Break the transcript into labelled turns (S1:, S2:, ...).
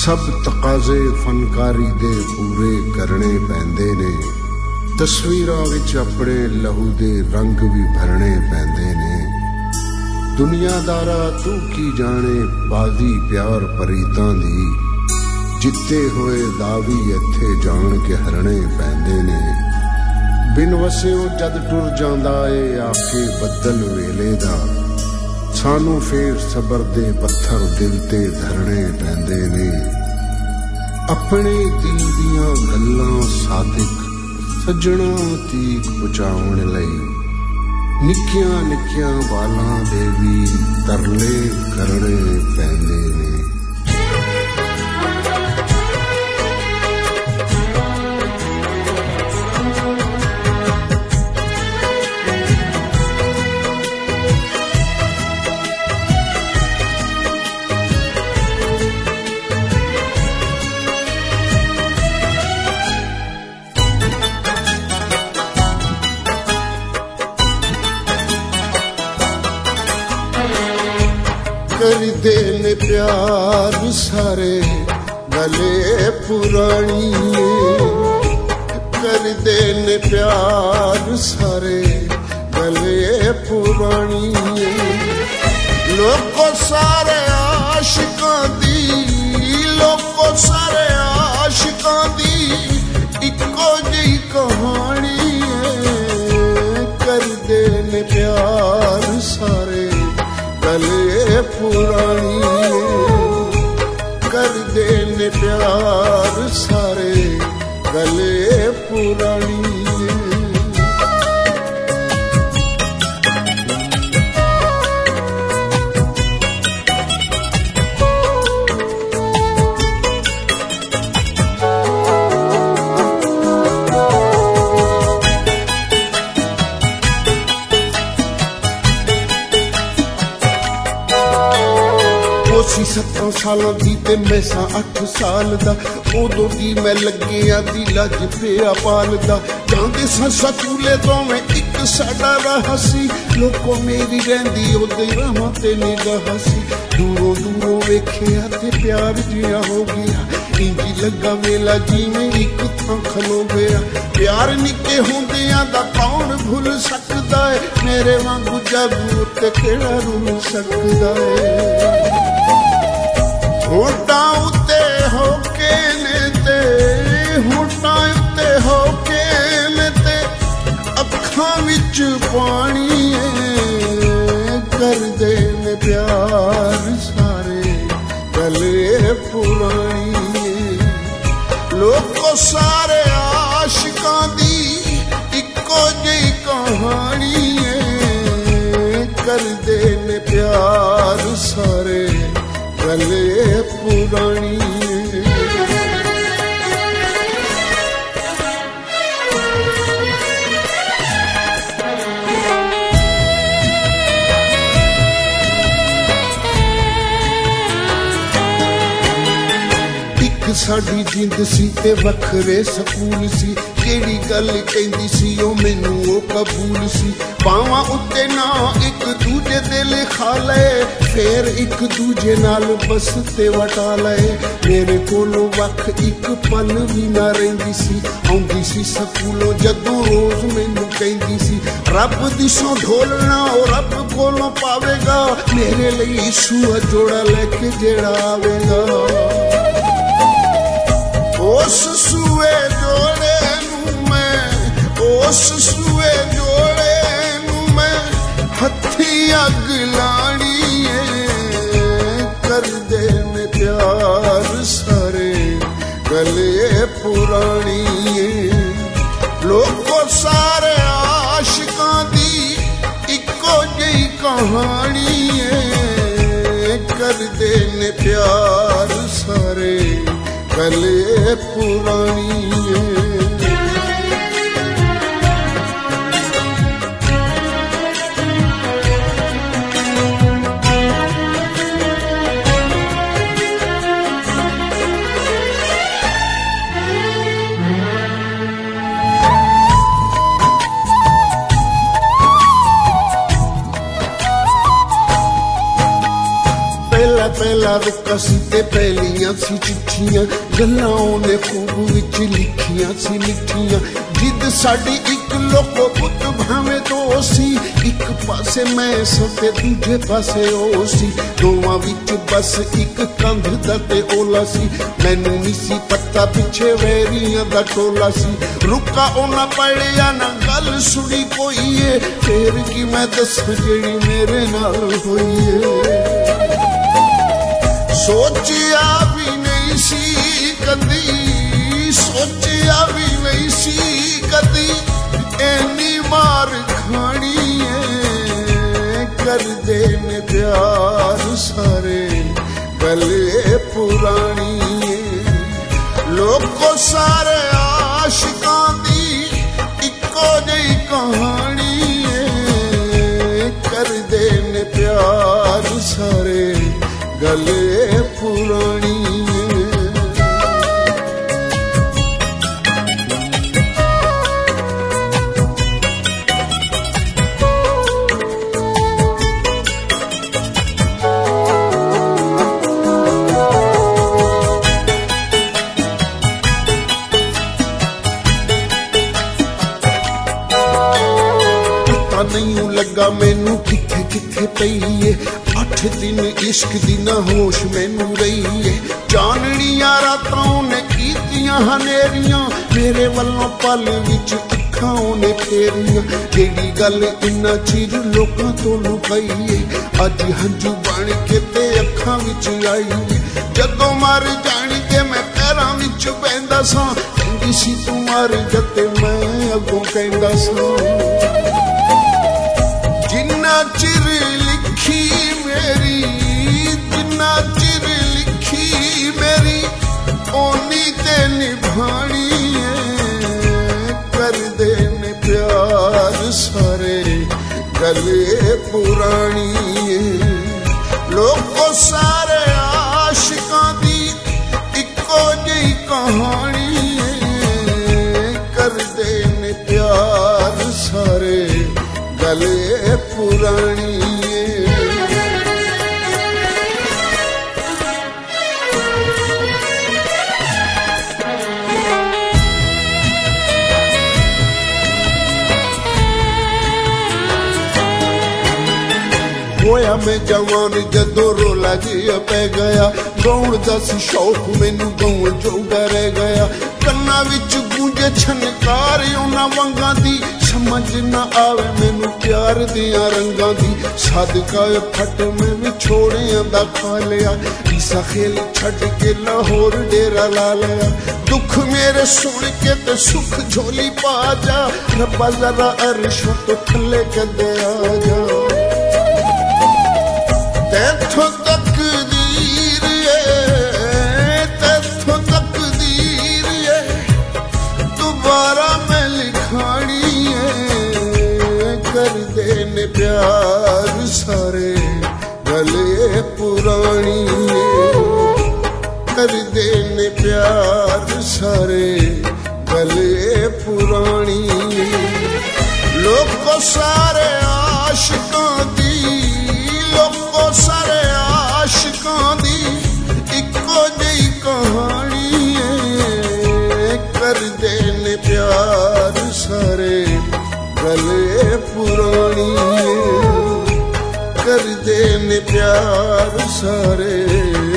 S1: सब तकाजे फनकारी दे पूरे करने पैंदे ने। तस्वीरां विच अपने लहू दे रंग भी भरने पैंदे ने। दुनियादारा तू की जाने बाजी प्यार परीतां दी, जिते होए दावी इत्थे जान के हरने पैंदे ने। बिन वसियों जद टुर जांदा ए आके बदल वेले दा, सानू फेर सबर दे पत्थर दिल ते धरने पैंदे ने। अपने दिल दियां गल्लां सादिक सज्जणा तीक पहुंचाउण लई, निक्कियां निक्कियां बालां दे भी तरले करने पैंदे ने। कर देने प्यार सारे गले पुरानी, कर देने प्यार सारे गले पुरानी। लोगों सारे आशिकां दी, लोगों सारे आशिकां दी इको जी कहानी है। कर देने प्यार सारे गले पुरानी, कर देने प्यार सारे गले पुरानी। सी 7 सालों दी ते मैं 8 साल दा, उदों दी मैं लग्गिया दी लज पिया पालदा। जांदे सा सकूले दोवें एक साडा राह सी, लोकों मेरी रहिंदी ओदे राहां ते निगाह सी। दूरों दूरों वेखिया ते प्यार जिया हो गया, इंजी लगा मेला जिवें एक थां खलो गया। प्यार निक्के होंदियां दा कौन भुल सकदा है, मेरे वांगू जागू ते केड़ा रुल सकदा है। होटां उत्ते होके ने ते, होटां उत्ते होके ने ते अखां विच पानी है। कर देने प्यार सारे गले पुरानी है। लोगों सारे आशिकां दी इको जी कहानी है। कर देने प्यार सारे गले पुरानी। साडी जिंद सी ते वखरे सकूल सी, केड़ी गल कहंदी सी ओ मैनू ओ कबूल सी। पावां उत्ते ना एक दूजे दे लिखा ले, फेर एक दूजे नाल बस ते वटा ले। मेरे कोलों वख एक पल भी ना रहिंदी सी, आउंदी सी सकूलों जदों रोज मैनू कहंदी सी, रब दी सौ ढोलना ओ रब कोलों पावेगा, मेरे लई सूआ जोड़ा लेके जेड़ा आवेगा। उस सूए जोड़े नू मैं, उस सूए जोड़े नू मैं हथी अग लानी है। कर देने प्यार सारे गले पुरानी है। लोगों सारे आशिकां दी इको जी कहानी है। कर देने प्यार सारे गले पुरानी है। पहला पहला रुका सी ते पहलियां सी चिट्ठियां, गल्लां ओने खूब विच लिखियां सी मिठियां। जिद साडी इक लोको पुत भावे दो सी, एक पासे मैं सते दूजे पासे ओ सी। दोवां विच बस एक कंध दा ते ओला सी, मैनू नहीं सी पता पिछे वैरियां दा टोला सी। रुका ओना पढ़िया ना गल सुनी कोई है, फिर की मैं दसां जेड़ी मेरे नाल होई है। सोचिया भी नहीं सी कदी, सोचिया भी नहीं सी कदी, एनी मार खानी है। कर देने प्यार सारे गले पुरानी है। लोगों सारे आशिकां दी इको जही कहानी है। कर देने प्यार सारे गले पुरानी नहीं लगा मैनू किथे किथे पई है। 8 दिन इश्क दी ना होश मैनू रही है। चाननियां रातां ने कीतियां हनेरियां, मेरे वल्लों पल विच अखां ने फेरियां। जेड़ी गल इन्ना चिर लोकां तो लुकाई है, अज हंझू बन के ते अखां विच आई है। जदों मर जानी ते मैं पैरां विच बहिंदा सां, कहंदी सी तूं मर जा ते मैं अगों कहंदा सां। जिन्ना चिर लिखी मेरी, जिन्ना चिर लिखी मेरी, ओनी ते निभानी है। कर देने प्यार सारे गले पुरानी है। लोगों सारे आशिकां दी इको जही कहानी है। कर देने प्यार सारे गले पुरानी होया मैं जवान जदों रोला जिहा पै गया। गाउण दा सी शौक मैनू गाउण जोगा रह गया। कन्ना विच गूंजे छनकार उन्हां वंगां दी, समझ ना आवे मैनू प्यार दियां रंगां दी। सदका फट मैं विछोड़ियां दा खा लिया, ईसा खेल छड्ड के लाहौर डेरा ला लिया। दुख मेरे सुन के ते सुख झोली पा जा, रब्बा जरा अरशों तो थल्ले कदे आ जा। तैथों तकदीर है, तैथों तकदीर है, दोबारा मैं लिखानी है। कर देने प्यार सारे गले पुरानी है। कर देने प्यार सारे गले पुरानी है। लोगों सारे आशिकां दी, लोगों सारे आशिकां दी इको जही कहानी है। कर देने प्यार सारे गले पुरानी है। कर देने प्यार सारे